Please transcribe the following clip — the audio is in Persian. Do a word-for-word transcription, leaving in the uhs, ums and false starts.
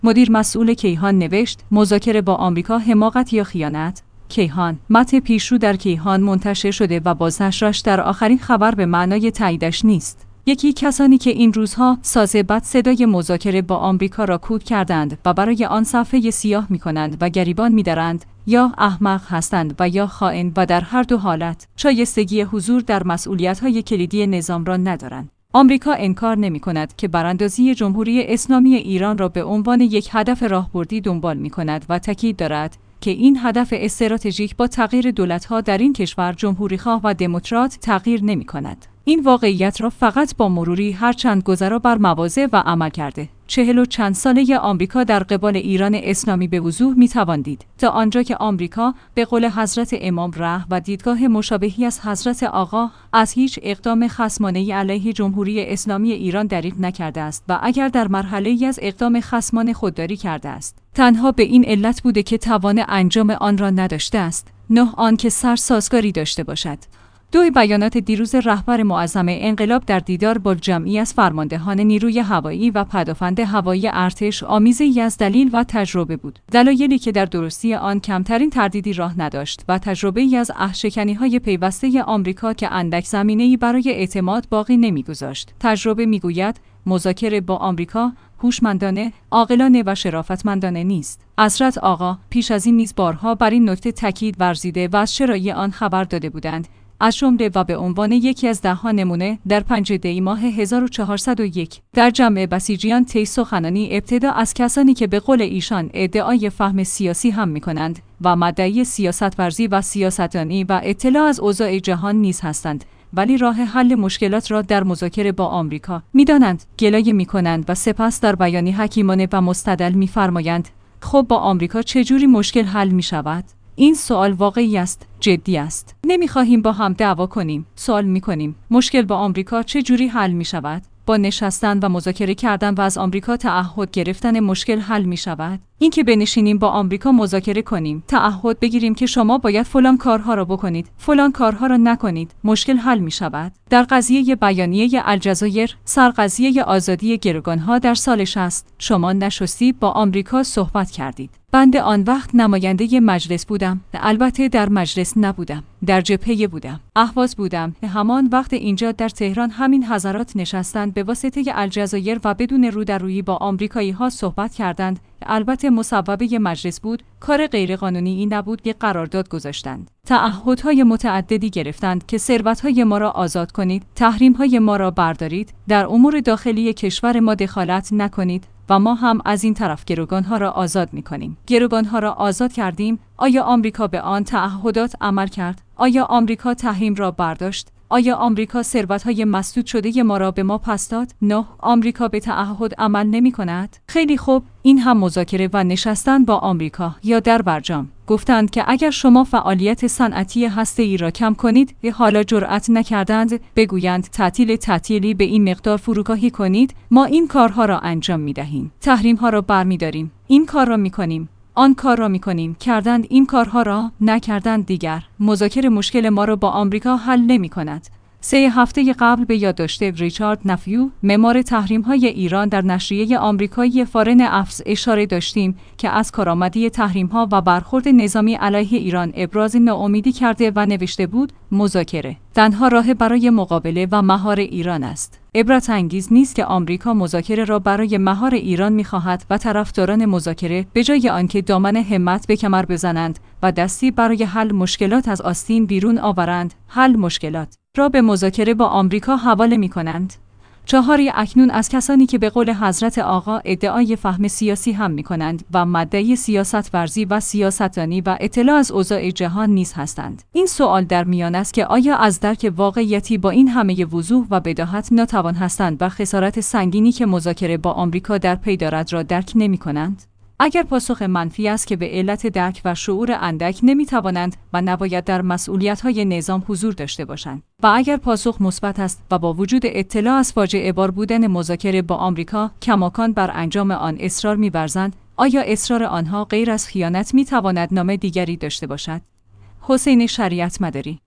مدیر مسئول کیهان نوشت: مذاکره با آمریکا حماقت یا خیانت؟ کیهان. متن پیشرو در کیهان منتشر شده و بازنشرش در آخرین خبر به معنای تاییدش نیست. یکی کسانی که این روزها سازه بد صدای مذاکره با آمریکا را کود کردند و برای آن صفحه سیاه می‌کنند و گریبان می‌درند، یا احمق هستند و یا خائن و در هر دو حالت شایستگی حضور در مسئولیت‌های کلیدی نظام را ندارند. آمریکا انکار نمی‌کند که براندازی جمهوری اسلامی ایران را به عنوان یک هدف راهبردی دنبال می‌کند و تاکید دارد که این هدف استراتژیک با تغییر دولت‌ها در این کشور جمهوری‌خواه و دموکرات تغییر نمی‌کند. این واقعیت را فقط با مروری هر چند گذرا بر مواضع و عمل کرده چهل و چند ساله آمریکا در قبال ایران اسلامی به وضوح می‌توان دید، تا آنجا که آمریکا به قول حضرت امام ره و دیدگاه مشابهی از حضرت آقا از هیچ اقدام خصمانه‌ای علیه جمهوری اسلامی ایران دریغ نکرده است و اگر در مرحله‌ای از اقدام خصمانه خودداری کرده است، تنها به این علت بوده که توان انجام آن را نداشته است، نه آنکه سر سازگاری داشته باشد. دو بیانات دیروز رهبر معظم انقلاب در دیدار با جمعی از فرماندهان نیروی هوایی و پدافند هوایی ارتش آمیزه‌ای از دلیل و تجربه بود. دلایلی که در درستی آن کمترین تردیدی راه نداشت و تجربه‌ای از عهدشکنی‌های پیوسته آمریکا که اندک زمینه‌ای برای اعتماد باقی نمی‌گذاشت. تجربه می‌گوید مذاکره با آمریکا هوشمندانه، عاقلانه و شرافتمندانه نیست. حضرت آقا پیش از این نیز بارها بر این نکته تاکید ورزیده و از چرایی آن خبر داده بودند، از جمله و به عنوان یکی از ده ها نمونه در پنج دی ماه هزار و چهارصد و یک در جمع بسیجیان طی سخنانی ابتدا از کسانی که به قول ایشان ادعای فهم سیاسی هم می‌کنند و مدعی سیاست ورزی و سیاستدانی و اطلاع از اوضاع جهان نیز هستند، ولی راه حل مشکلات را در مذاکره با آمریکا می‌دانند، گلایه می‌کنند و سپس در بیانی حکیمانه و مستدل می‌فرمایند: خب با آمریکا چجوری مشکل حل می‌شود؟ این سوال واقعی است، جدی است. نمی‌خواهیم با هم دعوا کنیم، سوال می‌کنیم مشکل با آمریکا چه جوری حل می‌شود؟ با نشستن و مذاکره کردن و از آمریکا تعهد گرفتن مشکل حل می‌شود؟ اینکه بنشینیم با آمریکا مذاکره کنیم، تعهد بگیریم که شما باید فلان کارها را بکنید، فلان کارها را نکنید، مشکل حل می‌شود؟ در قضیه بیانیه الجزایر، سرقضیه آزادی گروگان‌ها در سال شصت، شما نشستی با آمریکا صحبت کردید. بنده آن وقت نماینده مجلس بودم، البته در مجلس نبودم، در جبهه بودم، اهواز بودم. همان وقت اینجا در تهران همین حضرات نشستند به واسطه الجزایر و بدون رو در رویی با آمریکایی‌ها صحبت کردند، البته مصوبه مجلس بود، کار غیرقانونی این نبود که قرارداد گذاشتند. تعهدهای متعددی گرفتند که ثروت‌های ما را آزاد کنید، تحریم‌های ما را بردارید، در امور داخلی کشور ما دخالت نکنید و ما هم از این طرف گروگان‌ها را آزاد می‌کنیم. گروگان‌ها را آزاد کردیم. آیا آمریکا به آن تعهدات عمل کرد؟ آیا آمریکا تحریم را برداشت؟ آیا آمریکا ثروت‌های مسدود شده ما را به ما پس داد؟ نه، آمریکا به تعهد عمل نمی‌کند. خیلی خوب، این هم مذاکره و نشستن با آمریکا یا در برجام. گفتند که اگر شما فعالیت صنعتی هسته‌ای را کم کنید، حالا جرأت نکردند بگویند تعطیل تعطیلی به این مقدار فروکاهی کنید، ما این کارها را انجام می‌دهیم. تحریم‌ها را برمی‌داریم. این کار را می‌کنیم. آن کار را می‌کنیم. کردند این کارها را، نکردند دیگر. مذاکره مشکل ما را با آمریکا حل نمی‌کند. سه هفته قبل به یاد داشته ریچارد نفیو، معمار تحریم‌های ایران، در نشریه آمریکایی فارن افز اشاره داشتیم که از کارآمدی تحریم‌ها و برخورد نظامی علیه ایران ابراز ناامیدی کرده و نوشته بود: مذاکره تنها راه برای مقابله و مهار ایران است. عبرت انگیز نیست که آمریکا مذاکره را برای مهار ایران می‌خواهد و طرفداران مذاکره به جای آنکه دامن همت به کمر بزنند و دستی برای حل مشکلات از آستین بیرون آورند، حل مشکلات را به مذاکره با آمریکا حواله می‌کنند. چهاری اکنون از کسانی که به قول حضرت آقا ادعای فهم سیاسی هم می‌کنند و مدعی سیاست ورزی و سیاستدانی و اطلاع از اوضاع جهان نیز هستند. این سوال در میان است که آیا از درک واقعیتی با این همه وضوح و بداهت ناتوان هستند و خسارت سنگینی که مذاکره با آمریکا در پی دارد را درک نمی‌کنند؟ اگر پاسخ منفی است که به علت درک و شعور اندک نمی‌توانند و نباید در مسئولیت‌های نظام حضور داشته باشند، و اگر پاسخ مثبت است و با وجود اطلاع از فاجعه بار بودن مذاکره با آمریکا کماکان بر انجام آن اصرار می‌ورزند، آیا اصرار آنها غیر از خیانت می‌تواند نام دیگری داشته باشد؟ حسین شریعت مداری